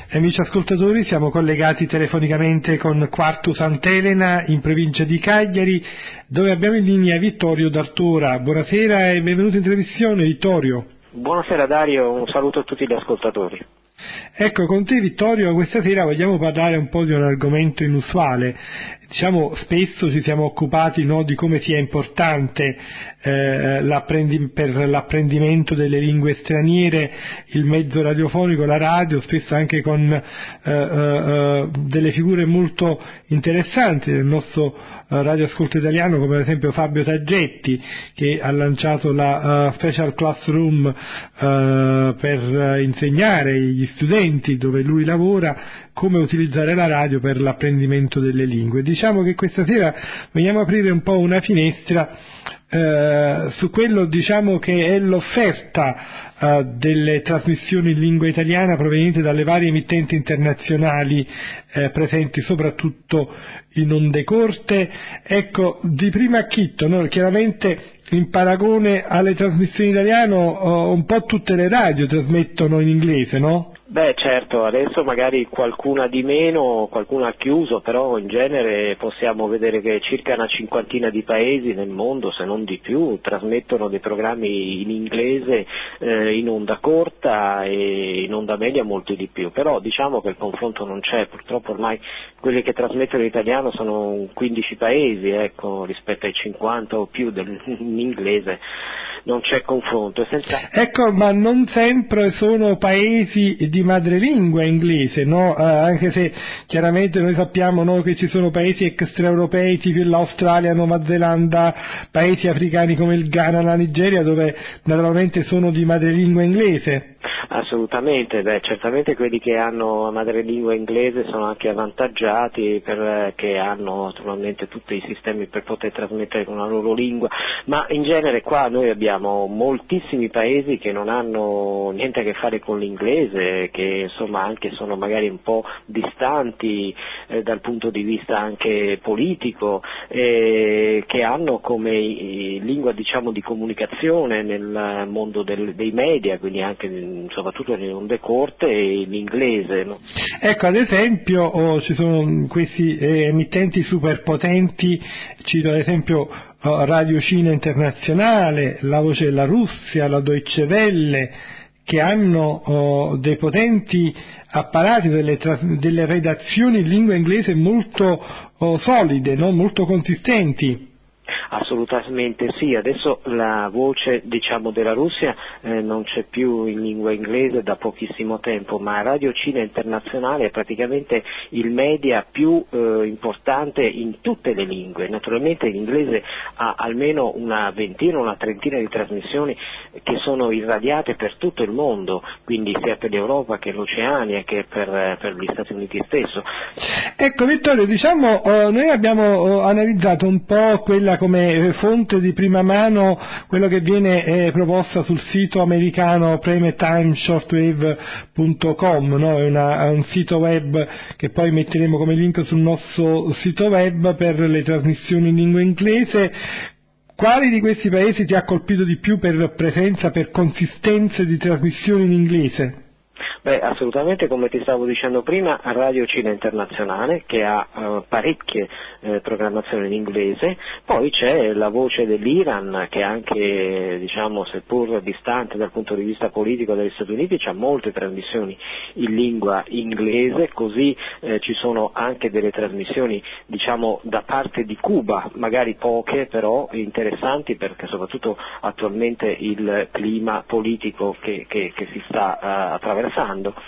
Amici ascoltatori, siamo collegati telefonicamente con Quartu Sant'Elena in provincia di Cagliari, dove abbiamo in linea Vittorio D'Artora. Buonasera e benvenuto in trasmissione, Vittorio. Buonasera Dario, un saluto a tutti gli ascoltatori. Ecco, con te Vittorio questa sera vogliamo parlare un po' di un argomento inusuale. Diciamo, spesso ci siamo occupati di come sia importante per l'apprendimento delle lingue straniere il mezzo radiofonico, la radio, spesso anche con delle figure molto interessanti del nostro radioascolto italiano, come ad esempio Fabio Taggetti, che ha lanciato la Special Classroom per insegnare agli studenti dove lui lavora come utilizzare la radio per l'apprendimento delle lingue. Diciamo che questa sera vogliamo aprire un po' una finestra su quello, diciamo, che è l'offerta delle trasmissioni in lingua italiana provenienti dalle varie emittenti internazionali presenti soprattutto in onde corte. Ecco, di primo acchito, chiaramente in paragone alle trasmissioni italiane un po' tutte le radio trasmettono in inglese, no? Beh certo, adesso magari qualcuna di meno, qualcuna ha chiuso, però in genere possiamo vedere che circa una cinquantina di paesi nel mondo, se non di più, trasmettono dei programmi in inglese in onda corta e in onda media molti di più, però diciamo che il confronto non c'è, purtroppo ormai quelli che trasmettono in italiano sono 15 paesi, rispetto ai 50 o più in inglese. Non c'è confronto. Ecco, ma non sempre sono paesi di madrelingua inglese, no? Anche se chiaramente noi sappiamo che ci sono paesi extraeuropei tipo l'Australia, Nuova Zelanda, paesi africani come il Ghana, la Nigeria, dove naturalmente sono di madrelingua inglese. Assolutamente, certamente quelli che hanno madrelingua inglese sono anche avvantaggiati perché hanno naturalmente tutti i sistemi per poter trasmettere con la loro lingua, ma in genere qua noi abbiamo moltissimi paesi che non hanno niente a che fare con l'inglese, che insomma anche sono magari un po' distanti dal punto di vista anche politico, che hanno come lingua diciamo di comunicazione nel mondo dei media, quindi anche soprattutto nelle onde corte e l'inglese, no? Ecco, ad esempio ci sono questi emittenti superpotenti, cito ad esempio Radio Cina Internazionale, La Voce della Russia, la Deutsche Welle, che hanno dei potenti apparati, delle redazioni in lingua inglese molto solide, no? Molto consistenti. Assolutamente sì, adesso la voce diciamo della Russia non c'è più in lingua inglese da pochissimo tempo, ma Radio Cina Internazionale è praticamente il media più importante in tutte le lingue. Naturalmente l'inglese ha almeno una ventina, una trentina di trasmissioni che sono irradiate per tutto il mondo, quindi sia per l'Europa che l'Oceania che per gli Stati Uniti stesso. Ecco Vittorio, diciamo noi abbiamo analizzato un po' quella come fonte di prima mano quello che viene proposta sul sito americano primetimeshortwave.com, no? È un sito web che poi metteremo come link sul nostro sito web per le trasmissioni in lingua inglese. Quali di questi paesi ti ha colpito di più per presenza, per consistenza di trasmissioni in inglese? Beh, assolutamente, come ti stavo dicendo prima, Radio Cina Internazionale che ha parecchie programmazioni in inglese, poi c'è la voce dell'Iran che anche, diciamo, seppur distante dal punto di vista politico dagli Stati Uniti, ha molte trasmissioni in lingua inglese, così ci sono anche delle trasmissioni, diciamo, da parte di Cuba, magari poche però interessanti perché soprattutto attualmente il clima politico che si sta attraversando.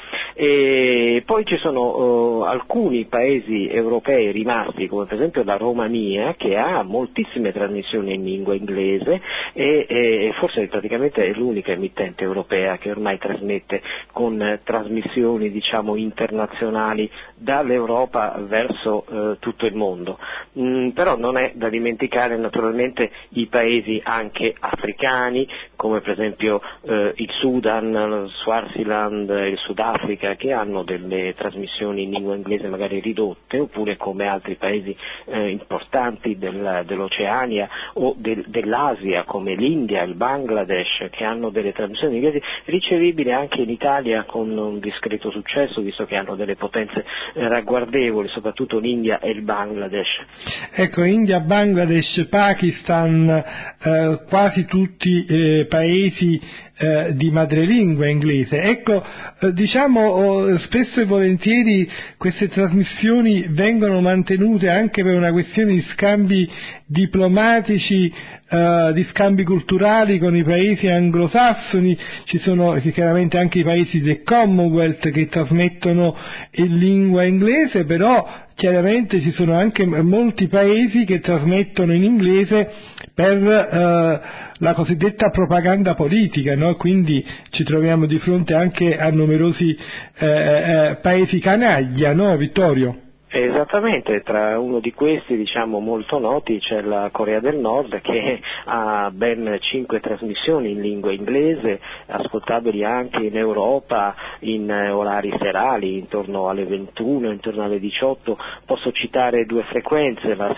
E poi ci sono alcuni paesi europei rimasti, come per esempio la Romania, che ha moltissime trasmissioni in lingua inglese e forse praticamente è l'unica emittente europea che ormai trasmette con trasmissioni, diciamo, internazionali dall'Europa verso tutto il mondo. Però non è da dimenticare naturalmente i paesi anche africani, come per esempio il Sudan, lo Swaziland, il Sudafrica, Africa, che hanno delle trasmissioni in lingua inglese magari ridotte, oppure come altri paesi importanti dell'Oceania o dell'Asia, come l'India, il Bangladesh, che hanno delle trasmissioni inglesi ricevibili anche in Italia con un discreto successo, visto che hanno delle potenze ragguardevoli, soprattutto l'India e il Bangladesh. Ecco, India, Bangladesh, Pakistan, quasi tutti paesi di madrelingua inglese. Ecco, spesso e volentieri queste trasmissioni vengono mantenute anche per una questione di scambi diplomatici, di scambi culturali con i paesi anglosassoni. Ci sono chiaramente anche i paesi del Commonwealth che trasmettono in lingua inglese, però chiaramente ci sono anche molti paesi che trasmettono in inglese per la cosiddetta propaganda politica, no? Quindi ci troviamo di fronte anche a numerosi paesi canaglia, no, Vittorio? Esattamente, tra uno di questi, molto noti, c'è la Corea del Nord, che ha ben 5 trasmissioni in lingua inglese, ascoltabili anche in Europa in orari serali, intorno alle 21, intorno alle 18. Posso citare 2 frequenze, la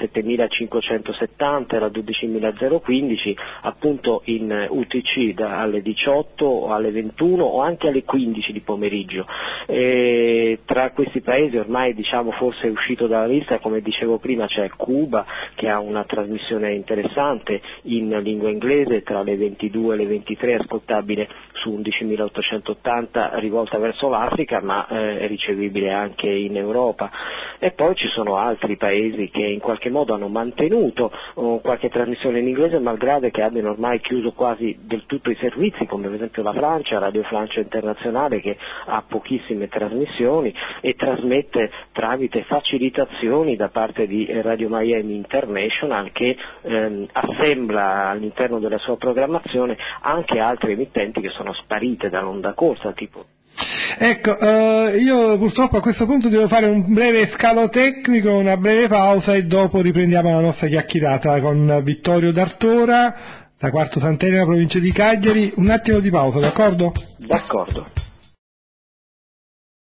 7570 e la 12015, appunto in UTC alle 18 o alle 21 o anche alle 15 di pomeriggio. Tra questi paesi ormai forse è uscito dalla lista, come dicevo prima, c'è Cuba, che ha una trasmissione interessante in lingua inglese tra le 22 e le 23, ascoltabile su 11.880, rivolta verso l'Africa, ma è ricevibile anche in Europa. E poi ci sono altri paesi che in qualche modo hanno mantenuto qualche trasmissione in inglese, malgrado che abbiano ormai chiuso quasi del tutto i servizi, come per esempio la Francia, Radio Francia Internazionale, che ha pochissime trasmissioni e trasmette tramite facilitazioni da parte di Radio Miami International, che assembla all'interno della sua programmazione anche altre emittenti che sono sparite dall'onda corsa, tipo. Ecco, io purtroppo a questo punto devo fare un breve scalo tecnico, una breve pausa, e dopo riprendiamo la nostra chiacchierata con Vittorio D'Artora, da Quarto Sant'Elena, provincia di Cagliari. Un attimo di pausa, d'accordo? D'accordo.